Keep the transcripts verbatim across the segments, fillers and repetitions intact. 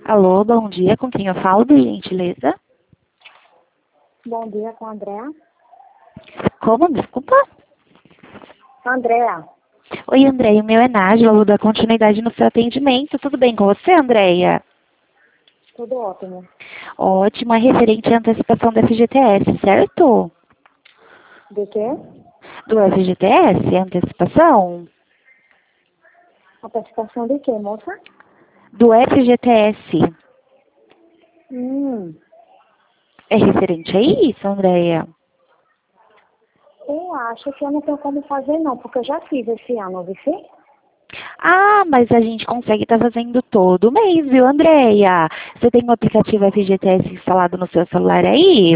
Alô, bom dia. Com quem eu falo, por gentileza? Bom dia, com a Andréa. Como? Desculpa. Andréa, Oi, Andréia. O meu é Nádia. Eu vou dar continuidade no seu atendimento. Tudo bem com você, Andréia? tudo ótimo. Ótimo. É referente à antecipação do F G T S, certo? De quê? Do F G T S, antecipação? A participação de quê, moça? Do F G T S. Hum, É referente a isso, Andréia? eu acho que eu não tenho como fazer não, porque eu já fiz esse ano, viu? Ah, mas a gente consegue estar fazendo todo mês, viu, Andréia? Você tem o aplicativo F G T S instalado no seu celular aí?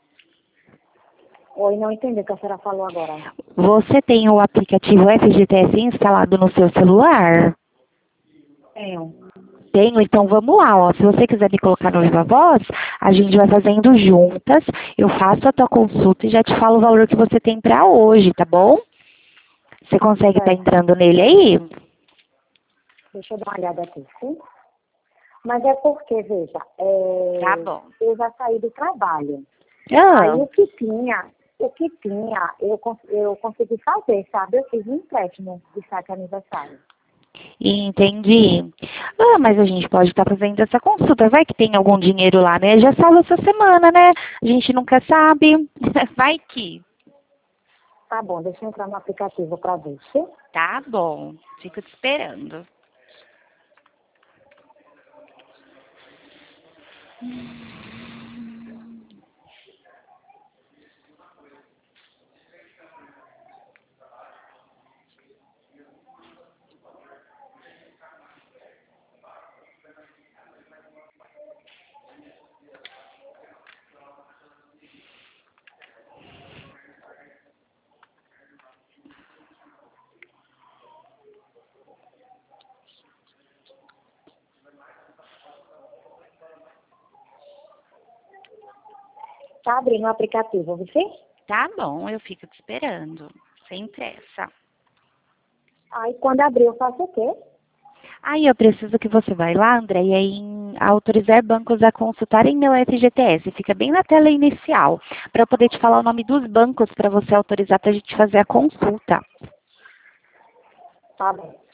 Oi, não entendi o que a senhora falou agora. Você tem o aplicativo F G T S instalado no seu celular? Tenho. Tenho, então vamos lá, ó. Se você quiser me colocar no Viva Voz, a gente vai fazendo juntas. Eu faço a tua consulta e já te falo o valor que você tem para hoje, tá bom? Você consegue estar Certo. entrando nele aí? Deixa eu dar uma olhada aqui, sim? Mas é porque, veja, é, Tá bom. eu já saí do trabalho. Aí Ah, o que tinha, o que tinha, eu, cons- eu consegui fazer, sabe? Eu fiz um empréstimo de saque aniversário. entendi. Ah, mas a gente pode estar fazendo essa consulta. Vai que tem algum dinheiro lá, né? Já salva essa semana, né? A gente nunca sabe. Vai que. Tá bom, deixa eu entrar no aplicativo para ver, sim? Tá bom. Fico te esperando. Tá abrindo o aplicativo, você? Tá bom, eu fico te esperando. Sem pressa. Aí quando abrir eu faço o quê? Aí eu preciso que você vai lá, Andréia, em autorizar bancos a consultarem meu F G T S. Fica bem na tela inicial, para eu poder te falar o nome dos bancos para você autorizar para a gente fazer a consulta. Tá bom.